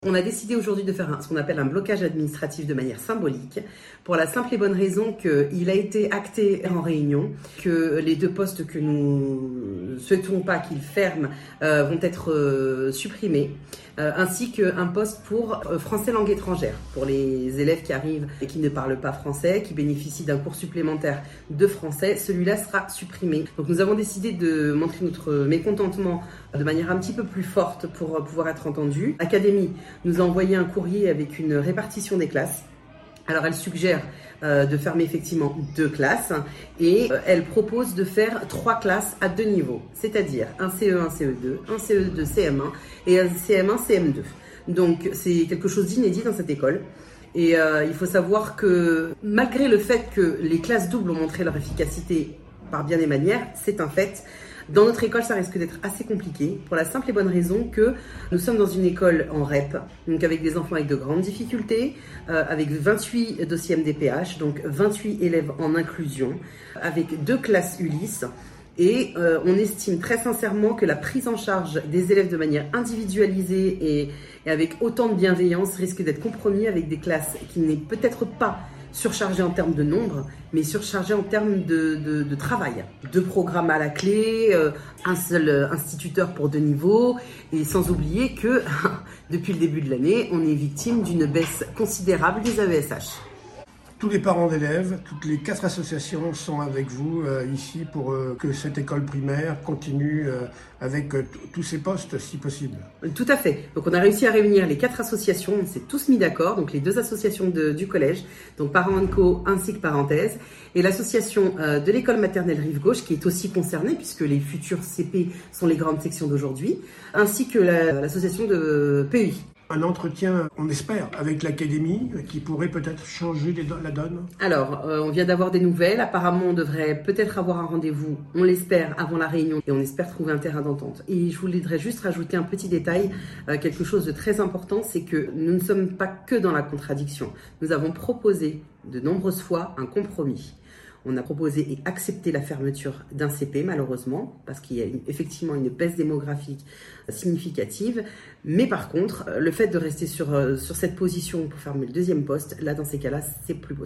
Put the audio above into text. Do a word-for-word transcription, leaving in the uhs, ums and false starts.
On a décidé aujourd'hui de faire un, ce qu'on appelle un blocage administratif de manière symbolique, pour la simple et bonne raison qu'il a été acté en réunion que les deux postes que nous ne souhaitons pas qu'ils ferment euh, vont être euh, supprimés, euh, ainsi qu'un poste pour euh, français langue étrangère, pour les élèves qui arrivent et qui ne parlent pas français, qui bénéficient d'un cours supplémentaire de français. Celui-là sera supprimé. Donc nous avons décidé de montrer notre mécontentement de manière un petit peu plus forte pour pouvoir être entendus. L'académie nous a envoyé un courrier avec une répartition des classes. Alors elle suggère euh, de fermer effectivement deux classes et euh, elle propose de faire trois classes à deux niveaux, c'est-à-dire un C E un, C E deux, un C E deux, C M un et un C M un, C M deux. Donc c'est quelque chose d'inédit dans cette école. Et euh, il faut savoir que malgré le fait que les classes doubles ont montré leur efficacité par bien des manières, c'est un fait. Dans notre école, ça risque d'être assez compliqué pour la simple et bonne raison que nous sommes dans une école en R E P, donc avec des enfants avec de grandes difficultés, euh, avec vingt-huit dossiers M D P H, donc vingt-huit élèves en inclusion, avec deux classes Ulysse. Et euh, on estime très sincèrement que la prise en charge des élèves de manière individualisée et, et avec autant de bienveillance risque d'être compromis avec des classes qui n'est peut-être pas surchargé en termes de nombre, mais surchargé en termes de, de, de travail. Deux programmes à la clé, euh, un seul instituteur pour deux niveaux, et sans oublier que depuis le début de l'année, on est victime d'une baisse considérable des A E S H. Tous les parents d'élèves, toutes les quatre associations sont avec vous euh, ici pour euh, que cette école primaire continue euh, avec euh, tous ces postes si possible. Tout à fait. Donc on a réussi à réunir les quatre associations, on s'est tous mis d'accord, donc les deux associations de, du collège, donc Parents and Co ainsi que Parenthèse, et l'association euh, de l'école maternelle Rive Gauche qui est aussi concernée puisque les futurs C P sont les grandes sections d'aujourd'hui, ainsi que la, l'association de P E I. Un entretien, on espère, avec l'académie qui pourrait peut-être changer les do- la donne. Alors, euh, on vient d'avoir des nouvelles. Apparemment, on devrait peut-être avoir un rendez-vous, on l'espère, avant la réunion et on espère trouver un terrain d'entente. Et je voudrais juste rajouter un petit détail, euh, quelque chose de très important, c'est que nous ne sommes pas que dans la contradiction. Nous avons proposé de nombreuses fois un compromis. On a proposé et accepté la fermeture d'un C P, malheureusement, parce qu'il y a une, effectivement une baisse démographique significative. Mais par contre, le fait de rester sur, sur cette position pour fermer le deuxième poste, là, dans ces cas-là, c'est plus possible.